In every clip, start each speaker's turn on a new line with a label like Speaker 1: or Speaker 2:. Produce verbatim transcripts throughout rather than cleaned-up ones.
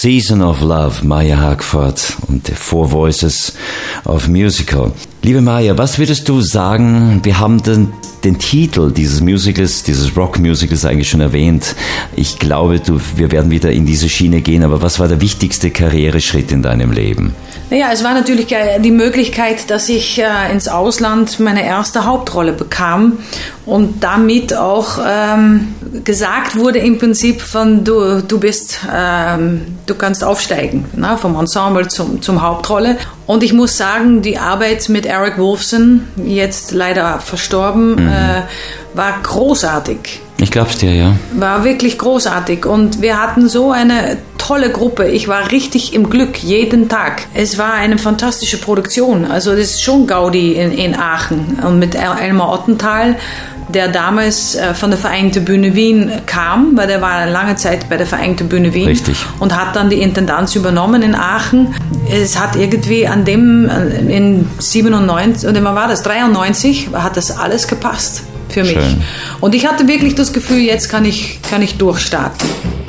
Speaker 1: Season of Love, Maya Hagford und the Four Voices of Musical. Liebe Maya, was würdest du sagen, wir haben den, den Titel dieses Musicals, dieses Rock-Musicals eigentlich schon erwähnt. Ich glaube, du, wir werden wieder in diese Schiene gehen, aber was war der wichtigste Karriereschritt in deinem Leben?
Speaker 2: Naja, es war natürlich die Möglichkeit, dass ich äh, ins Ausland meine erste Hauptrolle bekam und damit auch ähm, gesagt wurde im Prinzip von du, du bist, ähm, du kannst aufsteigen, ne, vom Ensemble zum, zum Hauptrolle. Und ich muss sagen, die Arbeit mit Eric Wolfson, jetzt leider verstorben, mhm. äh, war großartig.
Speaker 1: Ich glaub's dir, ja.
Speaker 2: War wirklich großartig und wir hatten so eine tolle Gruppe. Ich war richtig im Glück, jeden Tag. Es war eine fantastische Produktion. Also das ist schon Gaudi in, in Aachen. Und mit Elmar Ottenthal, der damals äh, von der Vereinigten Bühne Wien kam, weil der war lange Zeit bei der Vereinigten Bühne Wien.
Speaker 1: Richtig.
Speaker 2: Und hat dann die Intendanz übernommen in Aachen. Es hat irgendwie an dem, in siebenundneunzig, oder wann war das, dreiundneunzig, hat das alles gepasst für mich.
Speaker 1: Schön.
Speaker 2: Und ich hatte wirklich das Gefühl, jetzt kann ich, kann ich durchstarten.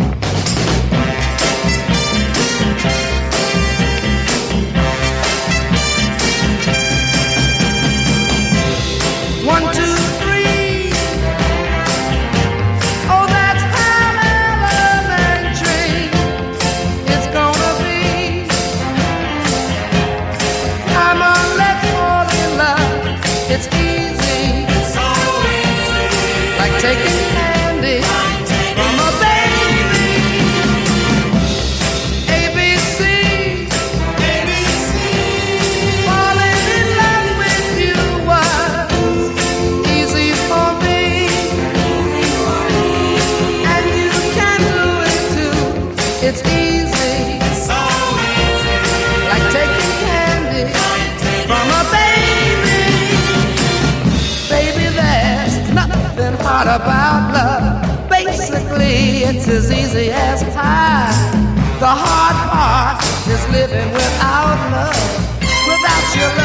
Speaker 3: About love, basically it's as easy as pie. The hard part is living without love, without your love.